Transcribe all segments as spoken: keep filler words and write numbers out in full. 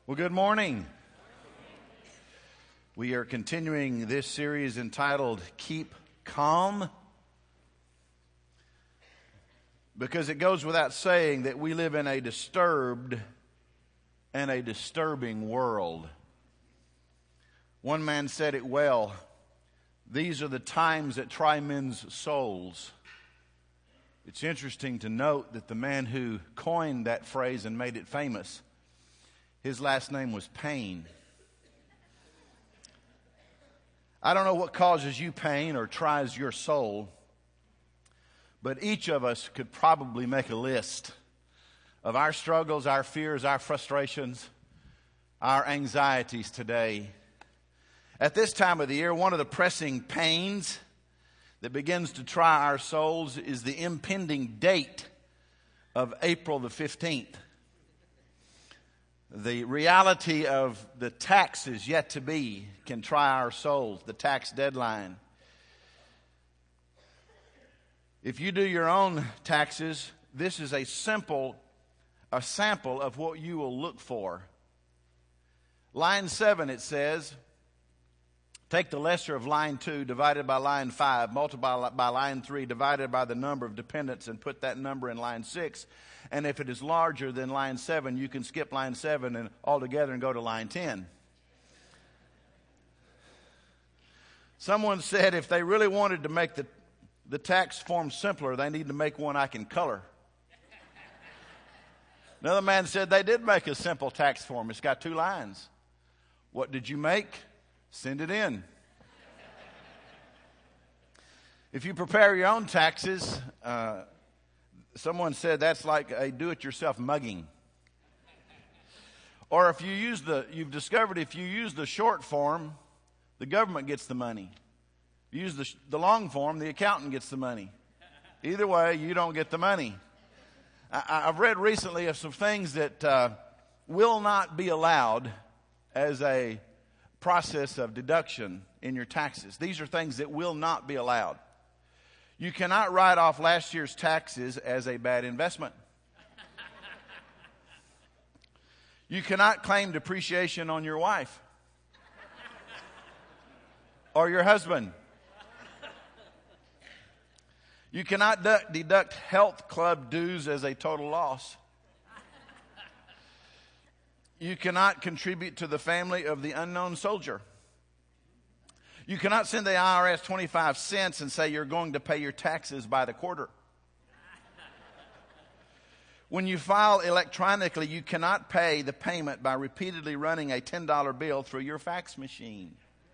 Well, good morning. We are continuing this series entitled Keep Calm, because it goes without saying that we live in a disturbed and a disturbing world. One man said it well: these are the times that try men's souls. It's interesting to note that the man who coined that phrase and made it famous, his last name was Paine. I don't know what causes you pain or tries your soul, but each of us could probably make a list of our struggles, our fears, our frustrations, our anxieties today. At this time of the year, one of the pressing pains that begins to try our souls is the impending date of April the fifteenth. The reality of the taxes yet to be can try our souls, the tax deadline. If you do your own taxes, this is a simple, a sample of what you will look for. Line seven, it says, take the lesser of line two divided by line five, multiply by line three, divided by the number of dependents, and put that number in line six. And if it is larger than line seven, you can skip line seven and altogether and go to line ten. Someone said if they really wanted to make the, the tax form simpler, they need to make one I can color. Another man said they did make a simple tax form. It's got two lines. What did you make? Send it in. If you prepare your own taxes, uh, someone said that's like a do-it-yourself mugging. Or if you use the, you've discovered if you use the short form, the government gets the money. If you use the, the long form, the accountant gets the money. Either way, you don't get the money. I, I've read recently of some things that uh, will not be allowed as a process of deduction in your taxes. These are things that will not be allowed. You cannot write off last year's taxes as a bad investment. You cannot claim depreciation on your wife or your husband. You cannot du- deduct health club dues as a total loss. You cannot contribute to the family of the unknown soldier. You cannot send the I R S twenty-five cents and say you're going to pay your taxes by the quarter. When you file electronically, you cannot pay the payment by repeatedly running a ten dollar bill through your fax machine.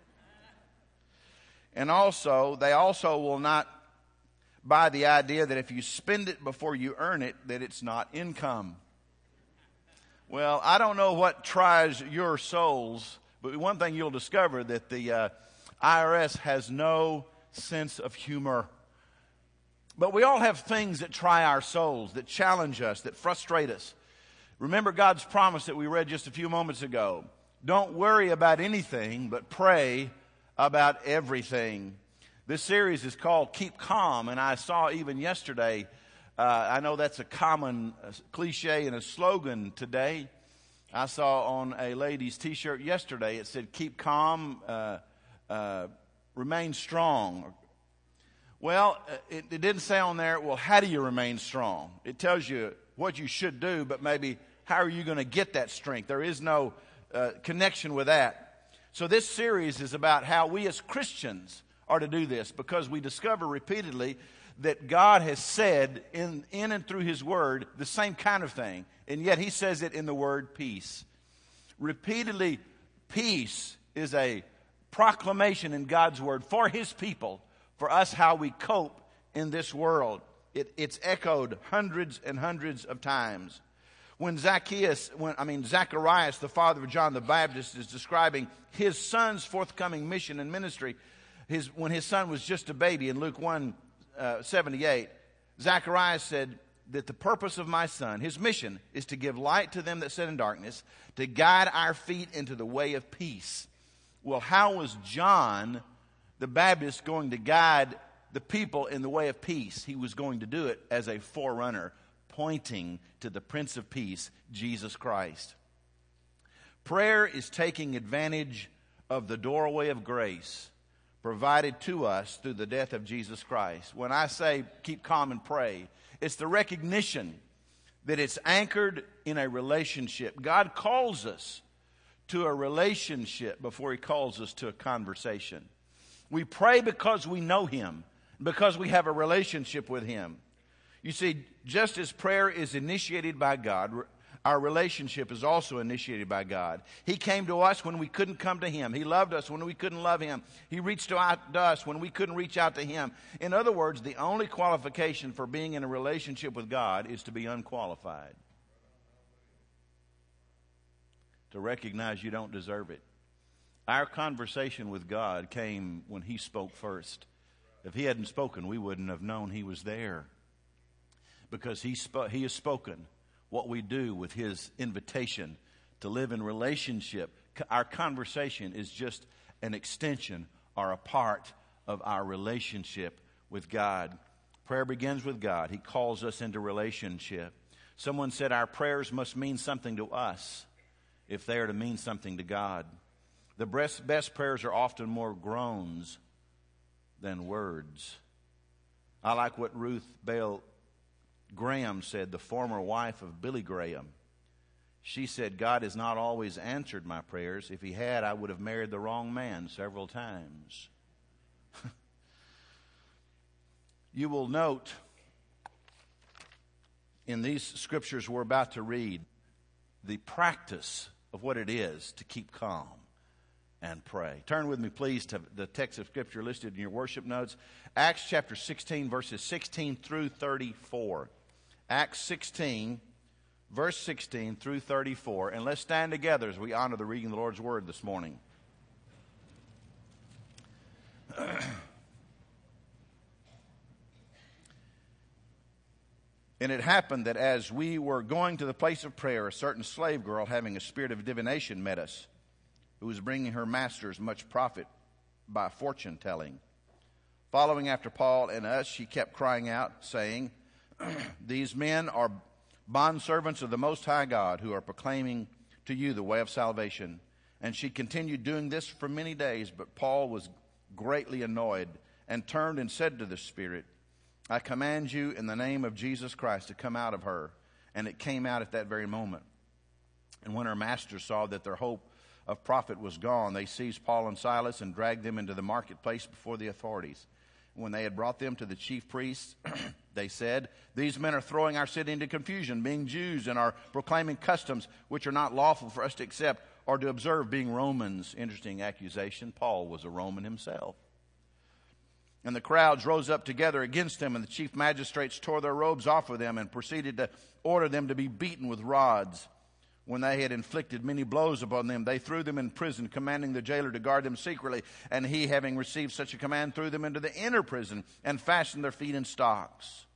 And also, they also will not buy the idea that if you spend it before you earn it, that it's not income. Well, I don't know what tries your souls, but one thing you'll discover that the uh, I R S has no sense of humor. But we all have things that try our souls, that challenge us, that frustrate us. Remember God's promise that we read just a few moments ago. Don't worry about anything, but pray about everything. This series is called Keep Calm, and I saw even yesterday, uh, I know that's a common uh, cliche and a slogan today. I saw on a lady's t-shirt yesterday, it said, keep calm, uh, uh, remain strong. Well, it, it didn't say on there, well, how do you remain strong? It tells you what you should do, but maybe how are you going to get that strength? There is no uh, connection with that. So this series is about how we as Christians are to do this, because we discover repeatedly that God has said in, in and through His Word the same kind of thing, and yet He says it in the word peace. Repeatedly, peace is a proclamation in God's Word for His people, for us how we cope in this world. It, it's echoed hundreds and hundreds of times. When Zacchaeus, when, I mean Zacharias, the father of John the Baptist, is describing his son's forthcoming mission and ministry, his, when his son was just a baby in Luke one seventy-eight, Zacharias said that the purpose of my son, his mission, is to give light to them that sit in darkness, to guide our feet into the way of peace. Well, how was John the Baptist going to guide the people in the way of peace? He was going to do it as a forerunner, pointing to the Prince of Peace, Jesus Christ. Prayer is taking advantage of the doorway of grace provided to us through the death of Jesus Christ. When I say keep calm and pray, it's the recognition that it's anchored in a relationship. God calls us to a relationship before He calls us to a conversation. We pray because we know Him, because we have a relationship with Him. You see, just as prayer is initiated by God, our relationship is also initiated by God. He came to us when we couldn't come to Him. He loved us when we couldn't love Him. He reached out to us when we couldn't reach out to Him. In other words, the only qualification for being in a relationship with God is to be unqualified. To recognize you don't deserve it. Our conversation with God came when He spoke first. If He hadn't spoken, we wouldn't have known He was there. Because He, sp- he has spoken. What we do with His invitation to live in relationship. Our conversation is just an extension or a part of our relationship with God. Prayer begins with God. He calls us into relationship. Someone said our prayers must mean something to us if they are to mean something to God. The best, best prayers are often more groans than words. I like what Ruth Bell Graham said, the former wife of Billy Graham. She said, God has not always answered my prayers. If He had, I would have married the wrong man several times. You will note in these scriptures we're about to read the practice of what it is to keep calm and pray. Turn with me, please, to the text of Scripture listed in your worship notes. Acts chapter sixteen, verses sixteen through thirty-four. Acts sixteen, verse sixteen through thirty-four. And let's stand together as we honor the reading of the Lord's Word this morning. And it happened that as we were going to the place of prayer, a certain slave girl having a spirit of divination met us, who was bringing her masters much profit by fortune telling. Following after Paul and us, she kept crying out, saying, These men are bondservants of the Most High God, who are proclaiming to you the way of salvation. And she continued doing this for many days, but Paul was greatly annoyed and turned and said to the spirit, I command you in the name of Jesus Christ to come out of her. And it came out at that very moment. And when her masters saw that their hope of profit was gone, they seized Paul and Silas and dragged them into the marketplace before the authorities. When they had brought them to the chief priests, they said, These men are throwing our city into confusion, being Jews, and are proclaiming customs which are not lawful for us to accept or to observe, being Romans. Interesting accusation. Paul was a Roman himself. And the crowds rose up together against them, and the chief magistrates tore their robes off of them and proceeded to order them to be beaten with rods. When they had inflicted many blows upon them, they threw them in prison, commanding the jailer to guard them secretly. And he, having received such a command, threw them into the inner prison and fastened their feet in stocks.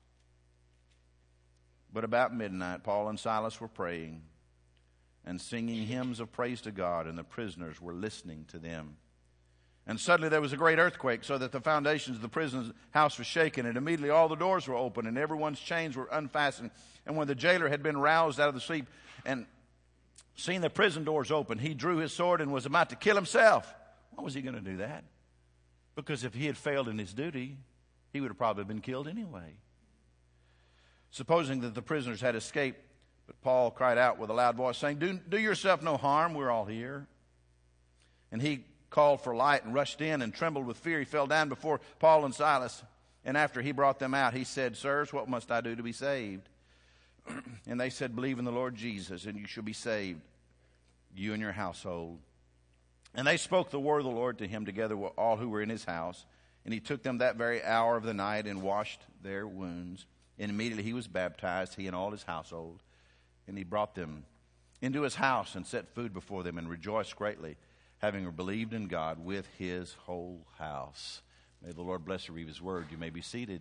But about midnight, Paul and Silas were praying and singing hymns of praise to God, and the prisoners were listening to them. And suddenly there was a great earthquake, so that the foundations of the prison house was shaken, and immediately all the doors were open, and everyone's chains were unfastened. And when the jailer had been roused out of the sleep and seen the prison doors open, he drew his sword and was about to kill himself. Why was he going to do that? Because if he had failed in his duty, he would have probably been killed anyway. Supposing that the prisoners had escaped, but Paul cried out with a loud voice, saying, Do, do yourself no harm, we're all here. And he called for light and rushed in and trembled with fear. He fell down before Paul and Silas. And after he brought them out, he said, Sirs, what must I do to be saved? And they said, Believe in the Lord Jesus, and you shall be saved, you and your household. And they spoke the word of the Lord to him together with all who were in his house. And he took them that very hour of the night and washed their wounds. And immediately he was baptized, he and all his household. And he brought them into his house and set food before them and rejoiced greatly, having believed in God with his whole house. May the Lord bless and read his word. You may be seated.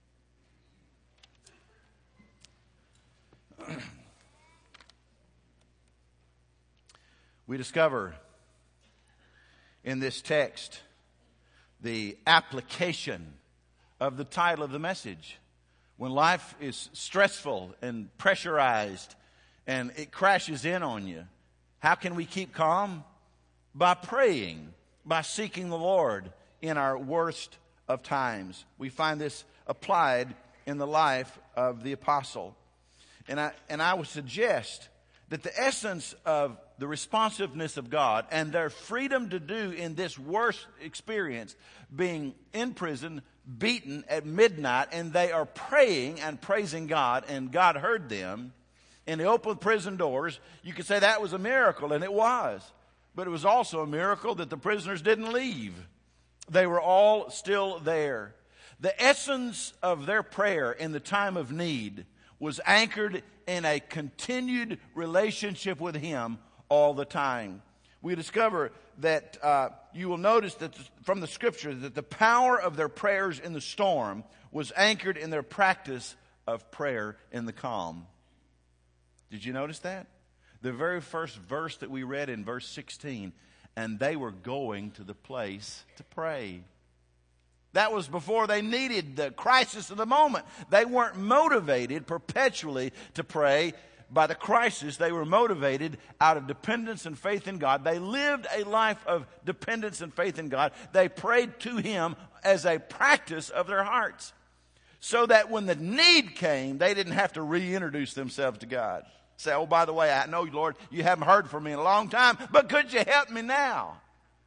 We discover in this text the application of the title of the message. When life is stressful and pressurized and it crashes in on you, How can we keep calm? By praying, by seeking the Lord in our worst of times. We find this applied in the life of the apostle. And I, and I would suggest that the essence of the responsiveness of God and their freedom to do in this worst experience, being in prison, beaten at midnight, and they are praying and praising God, and God heard them, and they opened prison doors. You could say that was a miracle, and it was. But it was also a miracle that the prisoners didn't leave. They were all still there. The essence of their prayer in the time of need was anchored in a continued relationship with Him all the time. We discover that uh, you will notice that from the Scripture that the power of their prayers in the storm was anchored in their practice of prayer in the calm. Did you notice that? The very first verse that we read in verse sixteen, and they were going to the place to pray. That was before they needed the crisis of the moment. They weren't motivated perpetually to pray by the crisis. They were motivated out of dependence and faith in God. They lived a life of dependence and faith in God. They prayed to Him as a practice of their hearts, so that when the need came, they didn't have to reintroduce themselves to God. Say, oh, by the way, I know, Lord, you haven't heard from me in a long time, but could you help me now?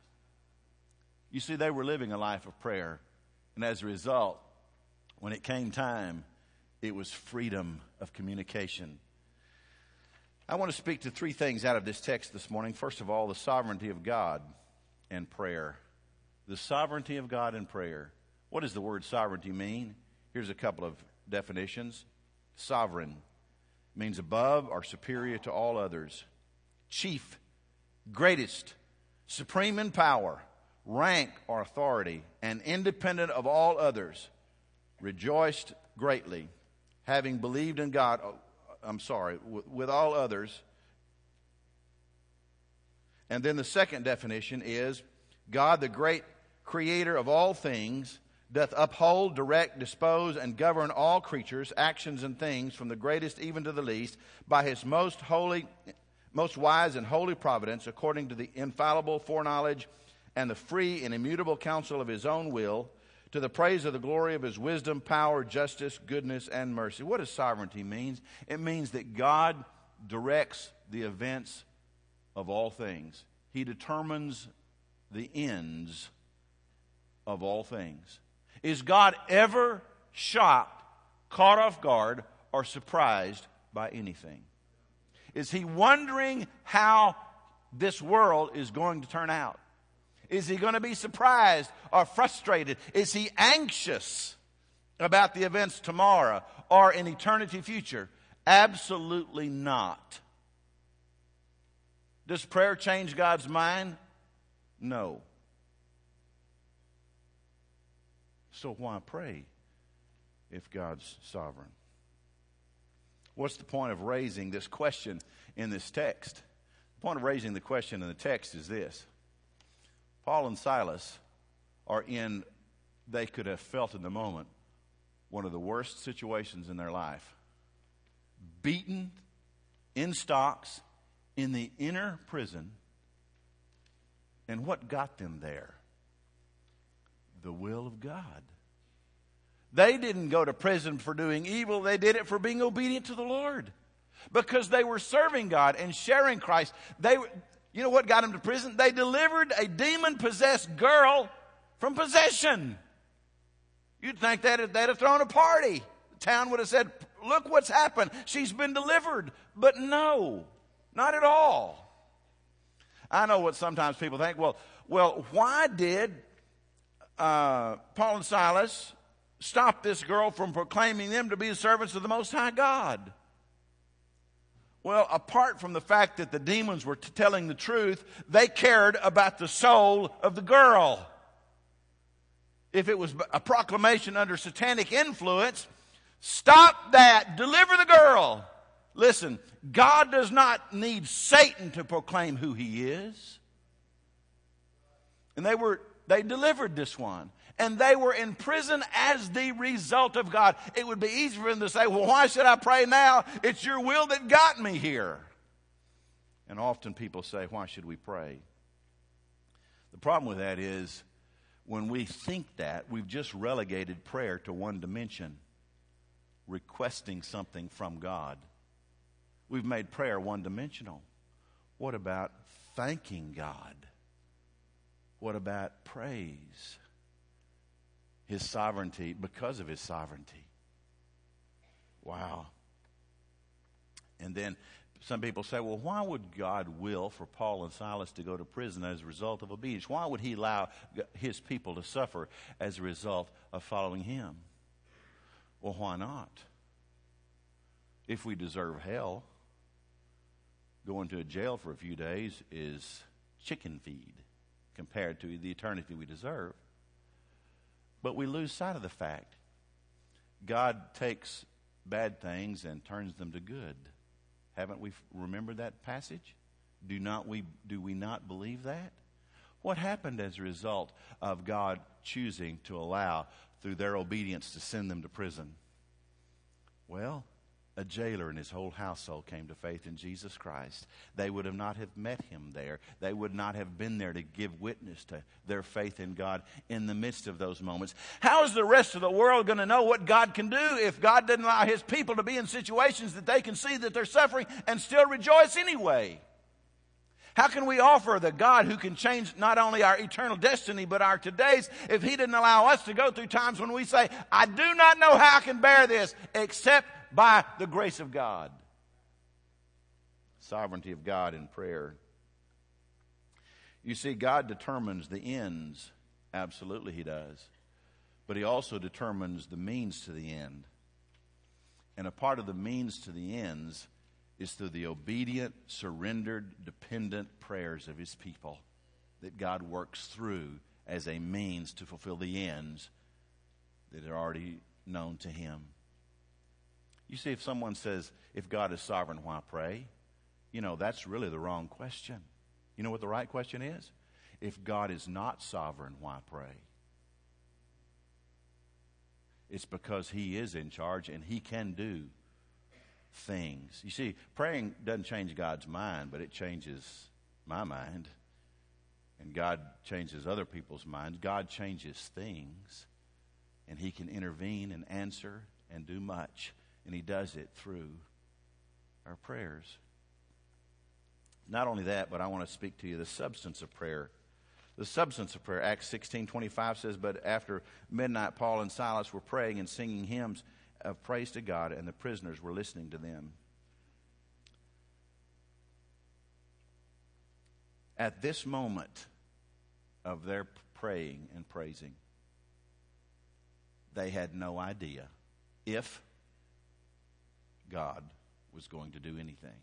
You see, they were living a life of prayer. And as a result, when it came time, it was freedom of communication. I want to speak to three things out of this text this morning. First of all, the sovereignty of God and prayer. The sovereignty of God and prayer. What does the word sovereignty mean? Here's a couple of definitions. Sovereign means above or superior to all others. Chief, greatest, supreme in power, rank or authority, and independent of all others. Rejoiced greatly, having believed in God, oh, I'm sorry, with, with all others. And then the second definition is, God, the great creator of all things, doth uphold, direct, dispose, and govern all creatures, actions, and things, from the greatest even to the least, by His most holy, most wise and holy providence, according to the infallible foreknowledge and the free and immutable counsel of His own will, to the praise of the glory of His wisdom, power, justice, goodness, and mercy. What does sovereignty mean? It means that God directs the events of all things. He determines the ends of all things. Is God ever shocked, caught off guard, or surprised by anything? Is He wondering how this world is going to turn out? Is He going to be surprised or frustrated? Is He anxious about the events tomorrow or in eternity future? Absolutely not. Does prayer change God's mind? No. So why pray if God's sovereign? What's the point of raising this question in this text? The point of raising the question in the text is this. Paul and Silas are in, they could have felt in the moment, one of the worst situations in their life. Beaten, in stocks, in the inner prison. And what got them there? The will of God. They didn't go to prison for doing evil. They did it for being obedient to the Lord. Because they were serving God and sharing Christ. They were, you know what got them to prison? They delivered a demon-possessed girl from possession. You'd think they'd, they'd have thrown a party. The town would have said, look what's happened. She's been delivered. But no, not at all. I know what sometimes people think. Well, well, why did uh, Paul and Silas stop this girl from proclaiming them to be the servants of the Most High God? Well, apart from the fact that the demons were t- telling the truth, they cared about the soul of the girl. If it was a proclamation under satanic influence, stop that. Deliver the girl. Listen, God does not need Satan to proclaim who He is. And they were they delivered this one. And they were in prison as the result of God. It would be easy for them to say, well, why should I pray now? It's your will that got me here. And often people say, why should we pray? The problem with that is when we think that, we've just relegated prayer to one dimension, requesting something from God. We've made prayer one-dimensional. What about thanking God? What about praise? His sovereignty, because of His sovereignty. Wow. And then some people say, well, why would God will for Paul and Silas to go to prison as a result of obedience? Why would He allow His people to suffer as a result of following Him? Well, why not? If we deserve hell, going to a jail for a few days is chicken feed compared to the eternity we deserve. But we lose sight of the fact God takes bad things and turns them to good. Haven't we remembered that passage? Do not we do we not believe that? What happened as a result of God choosing to allow, through their obedience, to send them to prison? Well, a jailer and his whole household came to faith in Jesus Christ. They would have not have met him there. They would not have been there to give witness to their faith in God in the midst of those moments. How is the rest of the world going to know what God can do if God doesn't allow His people to be in situations that they can see that they're suffering and still rejoice anyway? How can we offer the God who can change not only our eternal destiny but our today's if He didn't allow us to go through times when we say, I do not know how I can bear this except by the grace of God? Sovereignty of God in prayer. You see, God determines the ends. Absolutely He does. But He also determines the means to the end. And a part of the means to the ends is through the obedient, surrendered, dependent prayers of His people that God works through as a means to fulfill the ends that are already known to Him. You see, if someone says, if God is sovereign, why pray? You know, that's really the wrong question. You know what the right question is? If God is not sovereign, why pray? It's because He is in charge and He can do things. You see, praying doesn't change God's mind, but it changes my mind. And God changes other people's minds. God changes things. And He can intervene and answer and do much. And He does it through our prayers. Not only that, but I want to speak to you the substance of prayer. The substance of prayer. Acts sixteen twenty-five says, but after midnight, Paul and Silas were praying and singing hymns of praise to God, and the prisoners were listening to them. At this moment of their praying and praising, they had no idea if God was going to do anything.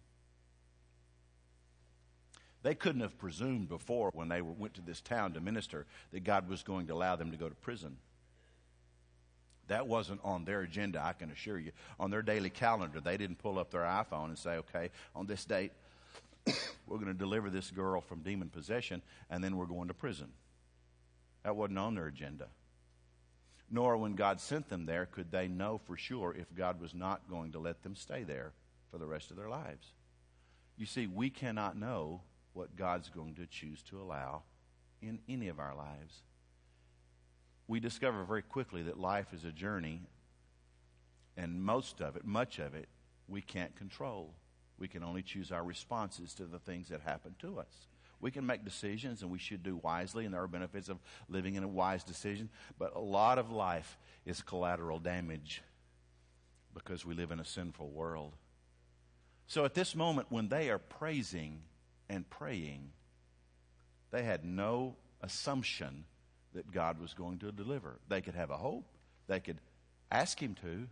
They couldn't have presumed before when they went to this town to minister that God was going to allow them to go to prison. That wasn't on their agenda, I can assure you. On their daily calendar, they didn't pull up their iPhone and say, okay, on this date, we're going to deliver this girl from demon possession, and then we're going to prison. That wasn't on their agenda. Nor when God sent them there could they know for sure if God was not going to let them stay there for the rest of their lives. You see, we cannot know what God's going to choose to allow in any of our lives. We discover very quickly that life is a journey, and most of it, much of it, we can't control. We can only choose our responses to the things that happen to us. We can make decisions, and we should do wisely, and there are benefits of living in a wise decision. But a lot of life is collateral damage because we live in a sinful world. So at this moment, when they are praising and praying, they had no assumption that God was going to deliver. They could have a hope. They could ask Him to,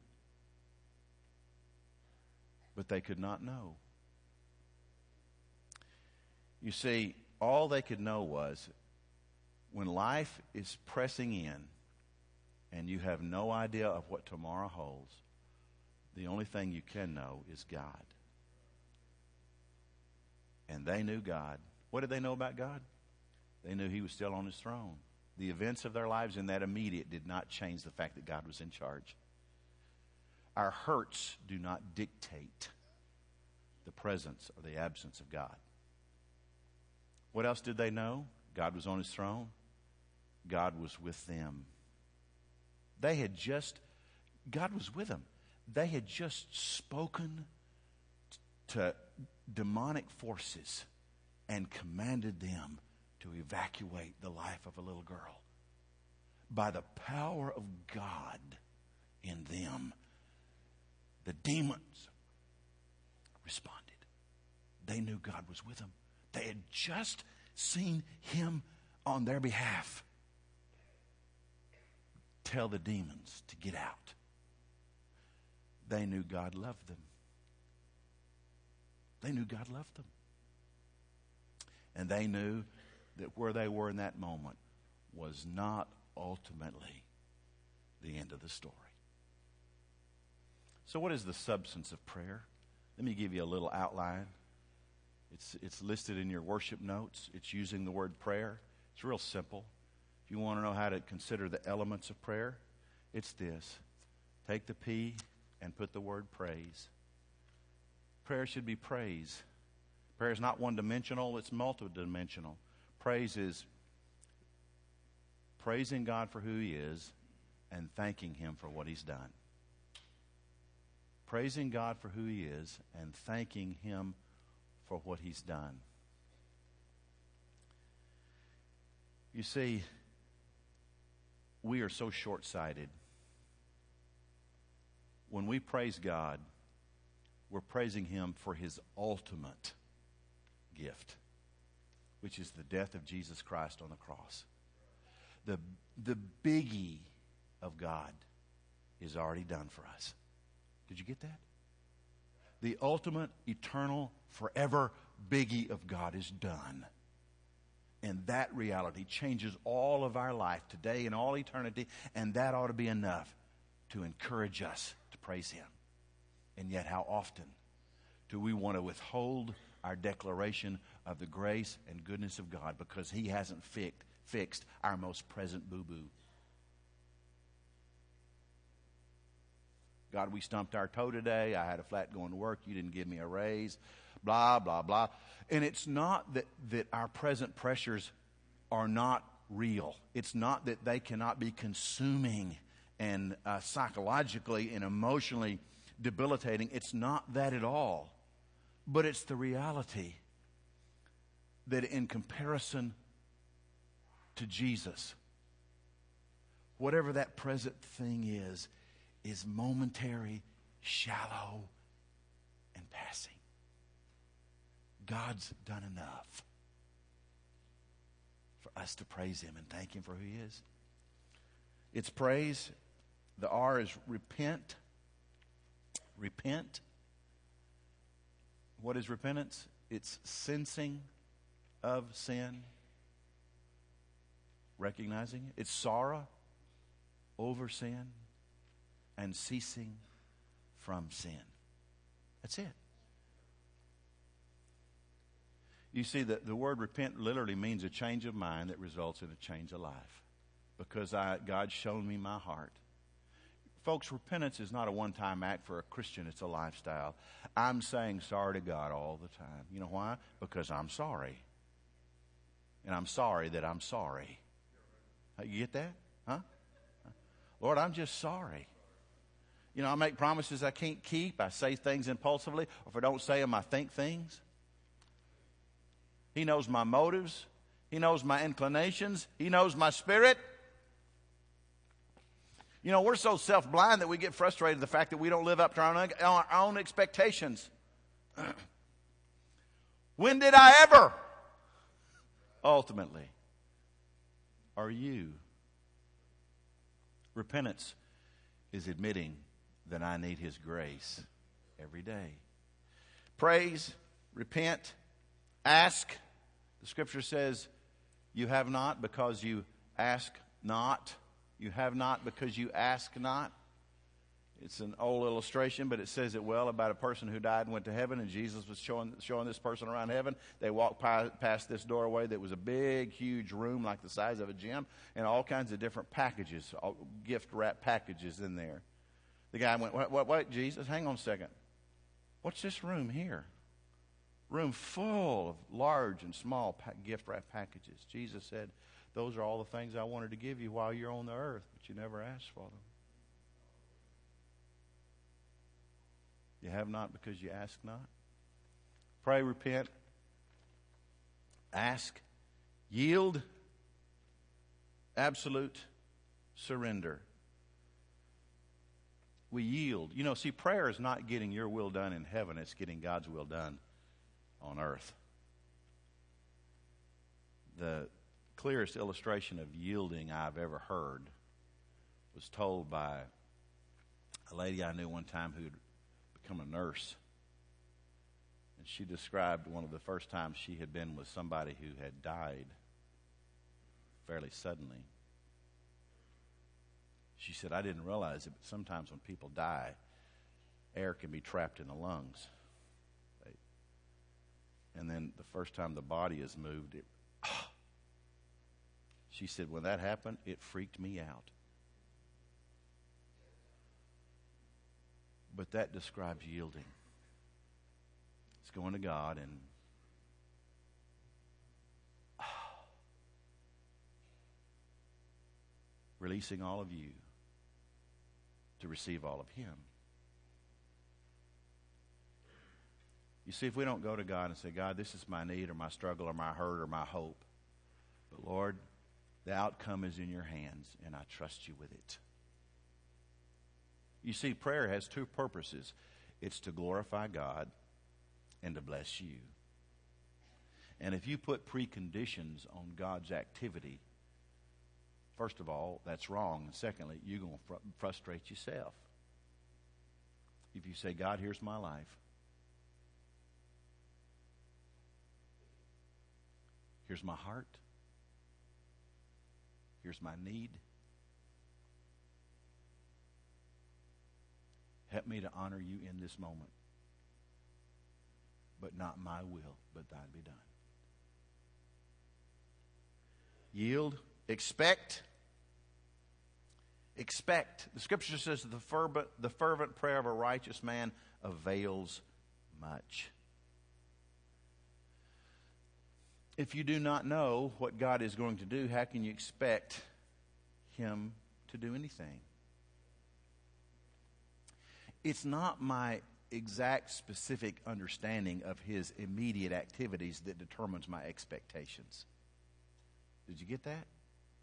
but they could not know. You see, all they could know was when life is pressing in and you have no idea of what tomorrow holds, the only thing you can know is God. And they knew God. What did they know about God? They knew He was still on His throne. The events of their lives in that immediate did not change the fact that God was in charge. Our hurts do not dictate the presence or the absence of God. What else did they know? God was on his throne. God was with them. They had just, God was with them. They had just spoken to demonic forces and commanded them to evacuate the life of a little girl. By the power of God in them, the demons responded. They knew God was with them. They had just seen him on their behalf tell the demons to get out. They knew God loved them. They knew God loved them. And they knew that where they were in that moment was not ultimately the end of the story. So what is the substance of prayer? Let me give you a little outline. It's, it's listed in your worship notes. It's using the word prayer. It's real simple. If you want to know how to consider the elements of prayer, it's this. Take the P and put the word praise. Prayer should be praise. Prayer is not one-dimensional, it's multidimensional. Praise is praising God for who he is and thanking him for what he's done. Praising God for who he is and thanking him for what he's done. You see, we are so short-sighted. When we praise God, we're praising him for his ultimate gift, which is the death of Jesus Christ on the cross. The, the biggie of God is already done for us. Did you get that? The ultimate, eternal, forever biggie of God is done. And that reality changes all of our life today and all eternity, and that ought to be enough to encourage us to praise him. And yet how often do we want to withhold our declaration of the grace and goodness of God because he hasn't fi- fixed our most present boo-boo? God, we stumped our toe today. I had a flat going to work. You didn't give me a raise. Blah, blah, blah. And it's not that, that our present pressures are not real. It's not that they cannot be consuming and uh, psychologically and emotionally debilitating. It's not that at all. But it's the reality that in comparison to Jesus, whatever that present thing is, is momentary, shallow, and passing. God's done enough for us to praise him and thank him for who he is. It's praise. The R is repent. Repent. What is repentance? It's sensing of sin, recognizing it. It's sorrow over sin and ceasing from sin. That's it. You see, the, the word repent literally means a change of mind that results in a change of life. Because I, God's shown me my heart. Folks, repentance is not a one-time act for a Christian. It's a lifestyle. I'm saying sorry to God all the time. You know why? Because I'm sorry. And I'm sorry that I'm sorry. You get that? Huh? Lord, I'm just sorry. You know, I make promises I can't keep. I say things impulsively. Or if I don't say them, I think things. He knows my motives. He knows my inclinations. He knows my spirit. You know, we're so self-blind that we get frustrated at the fact that we don't live up to our own, our own expectations. When did I ever? Ultimately, are you? Repentance is admitting that I need his grace every day. Praise, repent, ask. The scripture says, you have not because you ask not. You have not because you ask not. It's an old illustration, but it says it well about a person who died and went to heaven, and Jesus was showing, showing this person around heaven. They walked by, past this doorway that was a big, huge room like the size of a gym, and all kinds of different packages, all gift wrap packages in there. The guy went, wait, wait, wait, Jesus, hang on a second. What's this room here? room full of large and small pa- gift wrap packages. Jesus said, those are all the things I wanted to give you while you're on the earth, but you never asked for them. You have not because you ask not. Pray, repent, ask, yield, absolute surrender. We yield. You know, see, prayer is not getting your will done in heaven. It's getting God's will done on earth. The clearest illustration of yielding I've ever heard was told by a lady I knew one time who'd become a nurse. And she described one of the first times she had been with somebody who had died fairly suddenly. She said, I didn't realize it, but sometimes when people die, air can be trapped in the lungs. And then the first time the body is moved, it, oh. She said, when that happened, it freaked me out. But that describes yielding. It's going to God and oh, releasing all of you to receive all of Him. You see, if we don't go to God and say, God, this is my need or my struggle or my hurt or my hope, but Lord, the outcome is in your hands and I trust you with it. You see, prayer has two purposes. It's to glorify God and to bless you. And if you put preconditions on God's activity, first of all, that's wrong. And secondly, you're going to fr- frustrate yourself. If you say, God, here's my life. Here's my heart. Here's my need. Help me to honor you in this moment. But not my will, but thine be done. Yield. Expect. Expect. The Scripture says that the fervent, the fervent prayer of a righteous man avails much. If you do not know what God is going to do, how can you expect Him to do anything? It's not my exact specific understanding of His immediate activities that determines my expectations. Did you get that?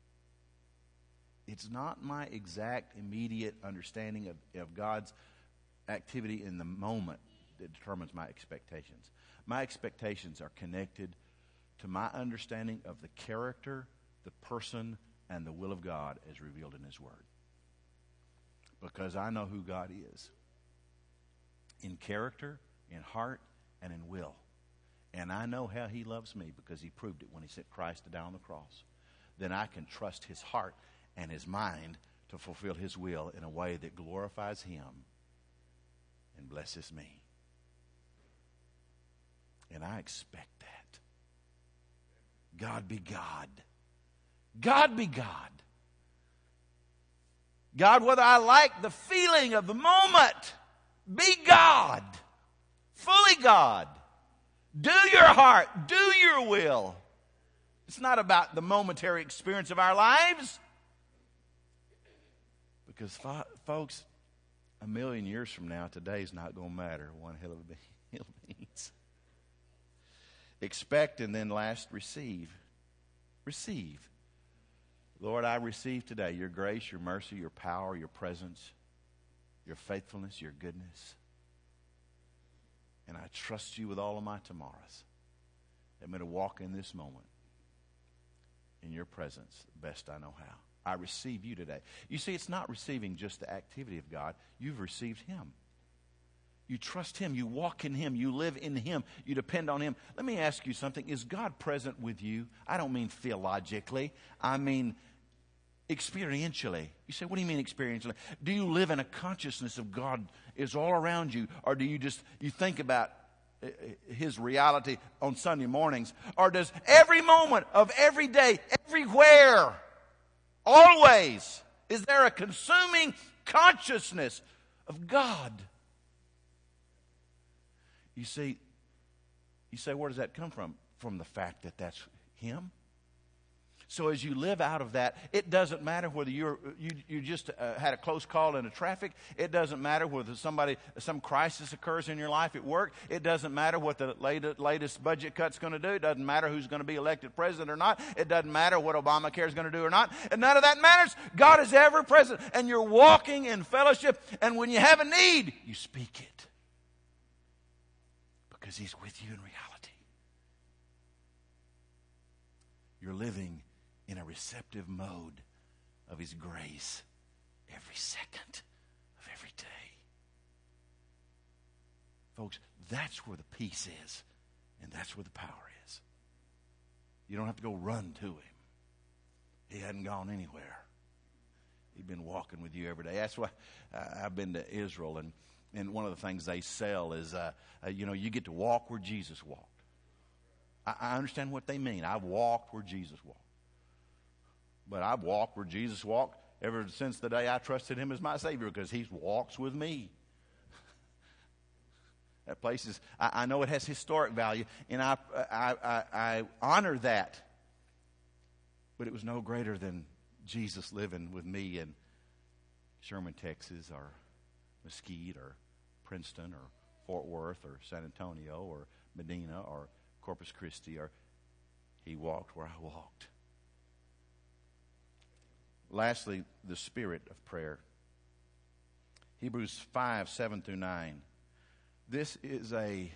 It's not my exact immediate understanding of, of God's activity in the moment that determines my expectations. My expectations are connected to my understanding of the character, the person, and the will of God as revealed in His Word. Because I know who God is. In character, in heart, and in will. And I know how He loves me because He proved it when He sent Christ to die on the cross. Then I can trust His heart and His mind to fulfill His will in a way that glorifies Him and blesses me. And I expect that. God be God. God be God. God, whether I like the feeling of the moment, be God. Fully God. Do your heart. Do your will. It's not about the momentary experience of our lives. Because, fo- folks, a million years from now, today's not going to matter one hill of beans. Expect and then last, receive. Receive. Lord, I receive today your grace, your mercy, your power, your presence, your faithfulness, your goodness. And I trust you with all of my tomorrows. I'm going to walk in this moment in your presence best I know how. I receive you today. You see, it's not receiving just the activity of God. You've received Him. You trust Him. You walk in Him. You live in Him. You depend on Him. Let me ask you something. Is God present with you? I don't mean theologically. I mean experientially. You say, what do you mean experientially? Do you live in a consciousness of God is all around you? Or do you just, you think about His reality on Sunday mornings? Or does every moment of every day, everywhere, always, is there a consuming consciousness of God? You see, You say, where does that come from? From the fact that that's him. So as you live out of that, it doesn't matter whether you're, you you just uh, had a close call in the traffic. It doesn't matter whether somebody some crisis occurs in your life at work. It doesn't matter what the latest, latest budget cut's going to do. It doesn't matter who's going to be elected president or not. It doesn't matter what Obamacare is going to do or not. And none of that matters. God is ever present. And you're walking in fellowship. And when you have a need, you speak it. Because he's with you in reality. You're living in a receptive mode of his grace every second of every day. Folks, that's where the peace is, and that's where the power is. You don't have to go run to him. He hadn't gone anywhere. He's been walking with you every day. That's why uh, I've been to Israel, and, and one of the things they sell is, uh, uh, you know, you get to walk where Jesus walked. I, I understand what they mean. I've walked where Jesus walked. But I've walked where Jesus walked ever since the day I trusted him as my Savior, because he walks with me. That place is, I, I know it has historic value, and I, I, I, I honor that. But it was no greater than Jesus living with me in Sherman, Texas, or Mesquite, or Princeton, or Fort Worth, or San Antonio, or Medina, or Corpus Christi, or he walked where I walked. Lastly, the spirit of prayer. Hebrews five, seven through nine. This is a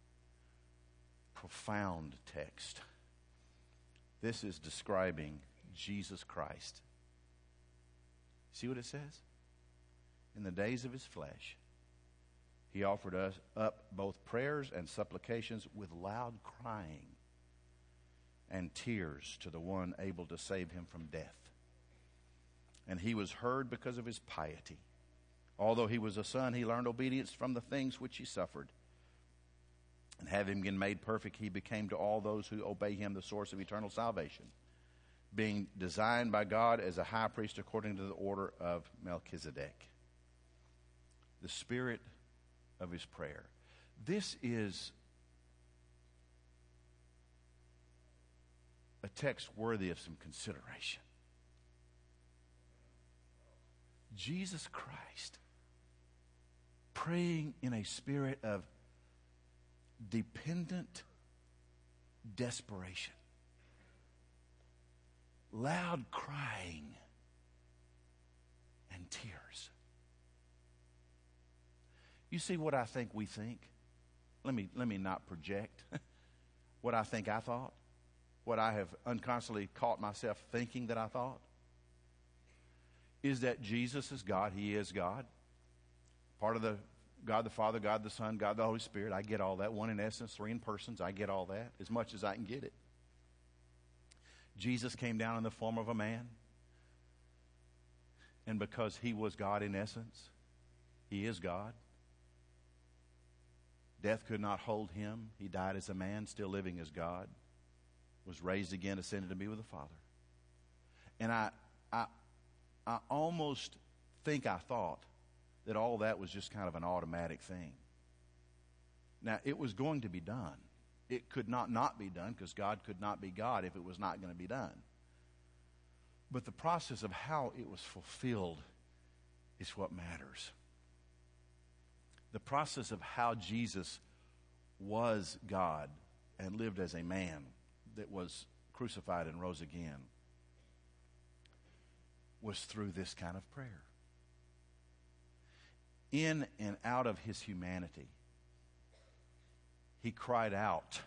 profound text. This is describing Jesus Christ. See what it says? In the days of his flesh, he offered us up both prayers and supplications with loud crying and tears to the one able to save him from death. And he was heard because of his piety. Although he was a son, he learned obedience from the things which he suffered. And having been made perfect, he became to all those who obey him the source of eternal salvation, being designed by God as a high priest according to the order of Melchizedek. The spirit of his prayer. This is a text worthy of some consideration. Jesus Christ praying in a spirit of dependent desperation, loud crying, and tears. You see what I think we think? Let me, let me not project what I think I thought, what I have unconsciously caught myself thinking that I thought. Is that Jesus is God. He is God. Part of the God the Father, God the Son, God the Holy Spirit. I get all that. One in essence, three in persons. I get all that as much as I can get it. Jesus came down in the form of a man. And because he was God in essence, he is God. Death could not hold him. He died as a man, still living as God. Was raised again, ascended to be with the Father. And I... I I almost think I thought that all that was just kind of an automatic thing. Now, it was going to be done. It could not not be done, because God could not be God if it was not going to be done. But the process of how it was fulfilled is what matters. The process of how Jesus was God and lived as a man that was crucified and rose again was through this kind of prayer. In and out of his humanity, he cried out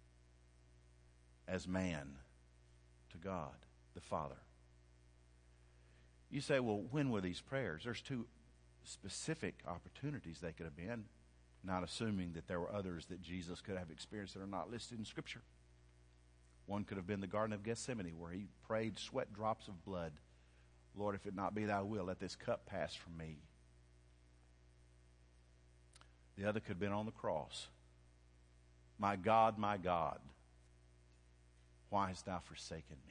as man to God, the Father. You say, well, when were these prayers? There's two specific opportunities they could have been, not assuming that there were others that Jesus could have experienced that are not listed in Scripture. One could have been the Garden of Gethsemane, where he prayed sweat drops of blood. Lord, if it not be thy will, let this cup pass from me. The other could have been on the cross. My God, my God, why hast thou forsaken me?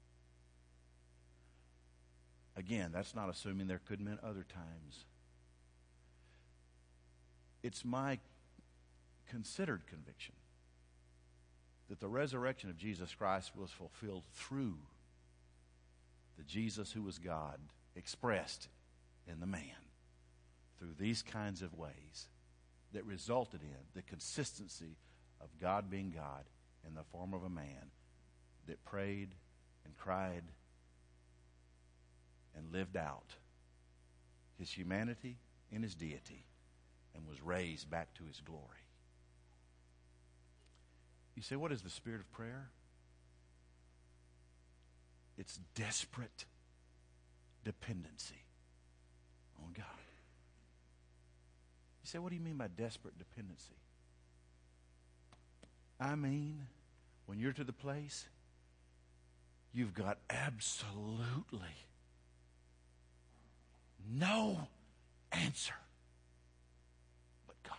Again, that's not assuming there could have been other times. It's my considered conviction that the resurrection of Jesus Christ was fulfilled through the Jesus who was God expressed in the man through these kinds of ways that resulted in the consistency of God being God in the form of a man that prayed and cried and lived out his humanity and his deity and was raised back to his glory. You say, what is the spirit of prayer? It's desperate dependency on God. You say, what do you mean by desperate dependency? I mean, when you're to the place, you've got absolutely no answer but God.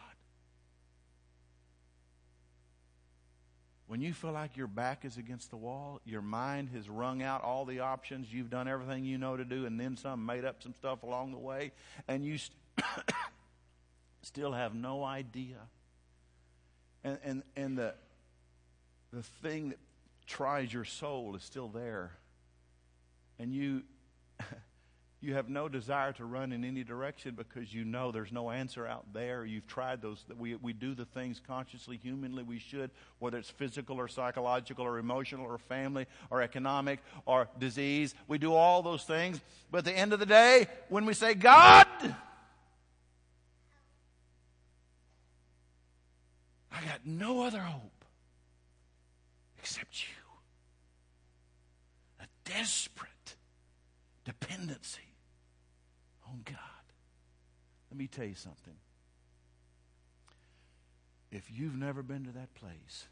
When you feel like your back is against the wall, your mind has wrung out all the options, you've done everything you know to do, and then some, made up some stuff along the way, and you st- still have no idea. And, and, and the, the thing that tries your soul is still there. And you... You have no desire to run in any direction because you know there's no answer out there. You've tried those. We, we do the things consciously, humanly we should, whether it's physical or psychological or emotional or family or economic or disease. We do all those things. But at the end of the day, when we say, God, I got no other hope except you. A desperate dependency on God. Let me tell you something. If you've never been to that place,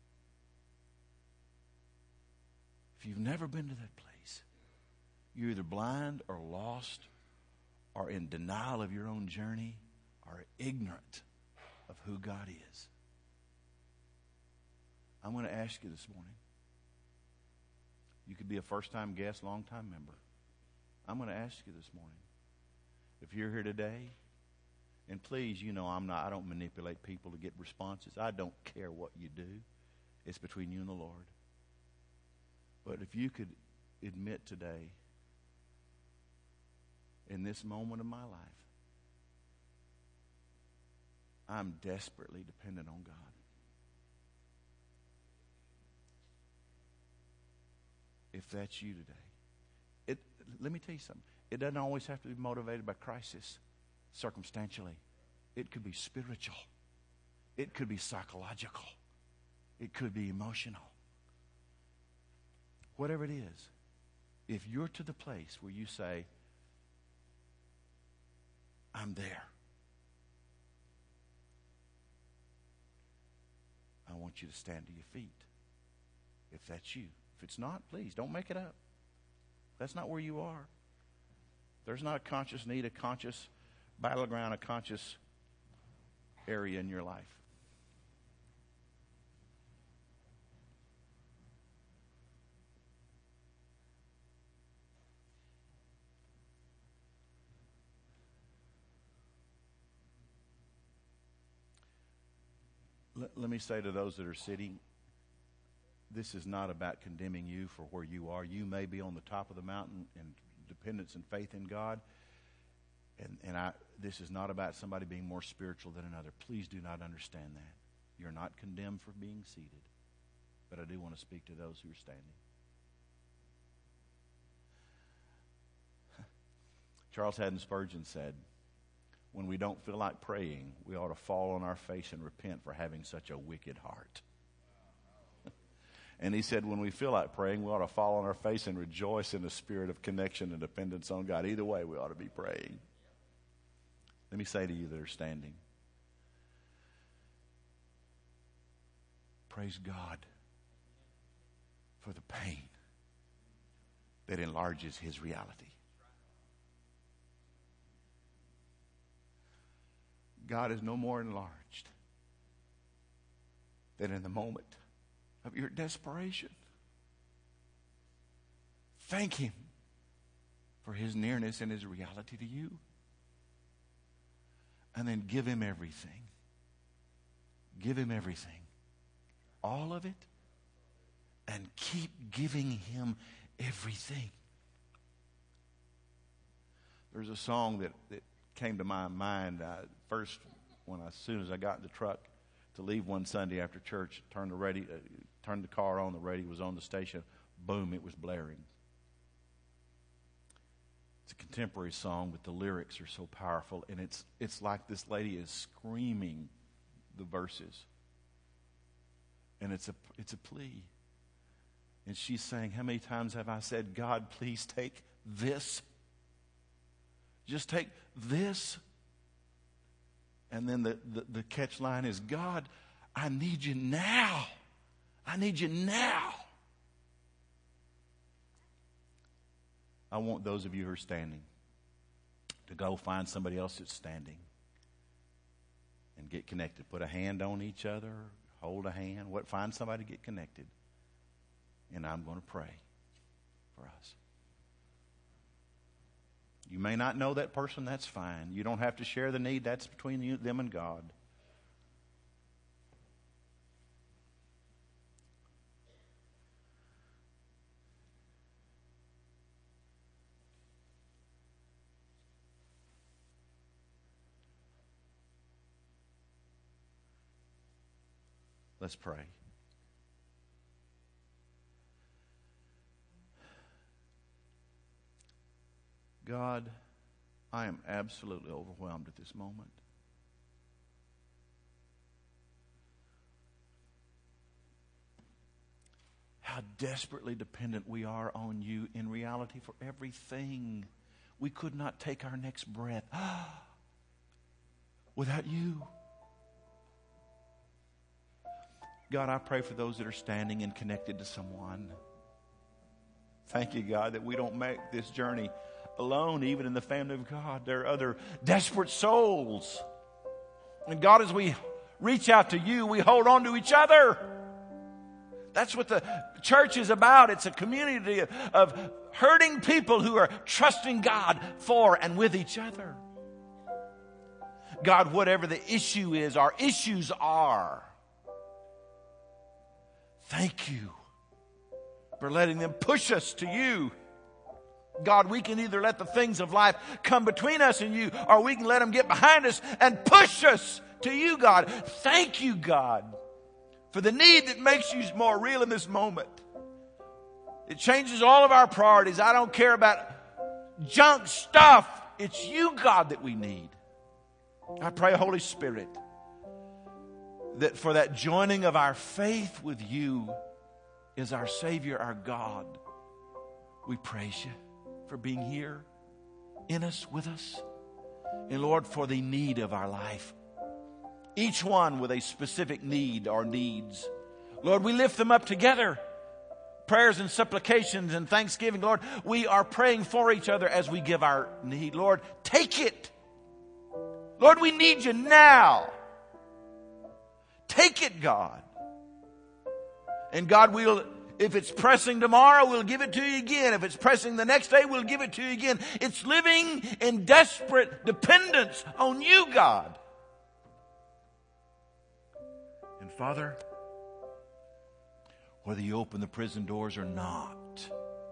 if you've never been to that place, you're either blind or lost or in denial of your own journey or ignorant of who God is. I'm going to ask you this morning. You could be a first-time guest, long-time member. I'm going to ask you this morning, if you're here today, and please, you know, I'm not, I don't manipulate people to get responses. I don't care what you do. It's between you and the Lord. But if you could admit today, in this moment of my life, I'm desperately dependent on God. If that's you today, it, let me tell you something. It doesn't always have to be motivated by crisis, circumstantially. It could be spiritual. It could be psychological. It could be emotional. Whatever it is, if you're to the place where you say, I'm there, I want you to stand to your feet. If that's you. If it's not, please don't make it up. That's not where you are. There's not a conscious need, a conscious battleground, a conscious area in your life. Let, let me say to those that are sitting, this is not about condemning you for where you are. You may be on the top of the mountain in dependence and faith in God. And, and I, this is not about somebody being more spiritual than another. Please do not understand that. You're not condemned for being seated. But I do want to speak to those who are standing. Charles Haddon Spurgeon said, when we don't feel like praying, we ought to fall on our face and repent for having such a wicked heart. And he said, when we feel like praying, we ought to fall on our face and rejoice in the spirit of connection and dependence on God. Either way, we ought to be praying. Let me say to you that are standing, praise God for the pain that enlarges his reality. God is no more enlarged than in the moment of your desperation. Thank him for his nearness and his reality to you. And then give him everything. Give him everything. All of it and keep giving Him everything. There's a song that, that came to my mind uh, first when I, as soon as I got in the truck to leave one Sunday after church, turned the radio, uh, turned the car on, the radio was on the station, boom, it was blaring. It's a contemporary song, but the lyrics are so powerful, and it's it's like this lady is screaming the verses. And it's a it's a plea. And she's saying, how many times have I said, God, please take this? Just take this. And then the, the, the catch line is, God, I need you now. I need you now. I want those of you who are standing to go find somebody else that's standing and get connected. Put a hand on each other. Hold a hand. What? Find somebody to get connected. And I'm going to pray for us. You may not know that person. That's fine. You don't have to share the need. That's between you, them and God. Let's pray. God, I am absolutely overwhelmed at this moment. How desperately dependent we are on you in reality for everything. We could not take our next breath without you. God, I pray for those that are standing and connected to someone. Thank you, God, that we don't make this journey alone, even in the family of God. There are other desperate souls. And God, as we reach out to you, we hold on to each other. That's what the church is about. It's a community of, of hurting people who are trusting God for and with each other. God, whatever the issue is, our issues are, thank you for letting them push us to you. God, we can either let the things of life come between us and you, or we can let them get behind us and push us to you, God. Thank you, God, for the need that makes you more real in this moment. It changes all of our priorities. I don't care about junk stuff. It's you, God, that we need. I pray, Holy Spirit, that for that joining of our faith with you is our Savior, our God. We praise you for being here in us, with us. And Lord, for the need of our life. Each one with a specific need or needs. Lord, we lift them up together. Prayers and supplications and thanksgiving. Lord, we are praying for each other as we give our need. Lord, take it. Lord, we need you now. Take it, God. And God, we'll, if it's pressing tomorrow, we'll give it to you again. If it's pressing the next day, we'll give it to you again. It's living in desperate dependence on you, God. And Father, whether you open the prison doors or not,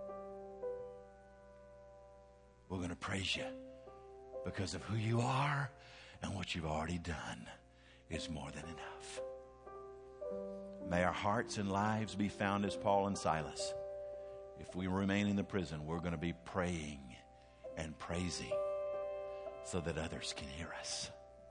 we're going to praise you because of who you are, and what you've already done is more than enough. May our hearts and lives be found as Paul and Silas. If we remain in the prison, we're going to be praying and praising so that others can hear us.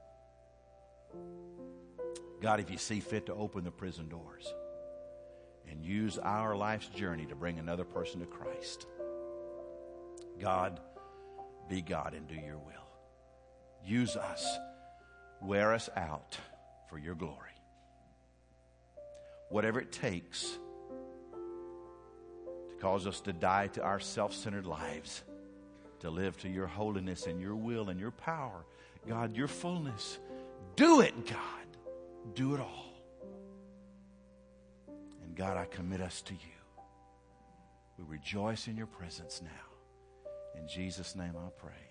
God, if you see fit to open the prison doors and use our life's journey to bring another person to Christ, God, be God and do your will. Use us. Wear us out for your glory. Whatever it takes to cause us to die to our self-centered lives, to live to your holiness and your will and your power, God, your fullness. Do it, God. Do it all. And God, I commit us to you. We rejoice in your presence now. In Jesus' name I pray.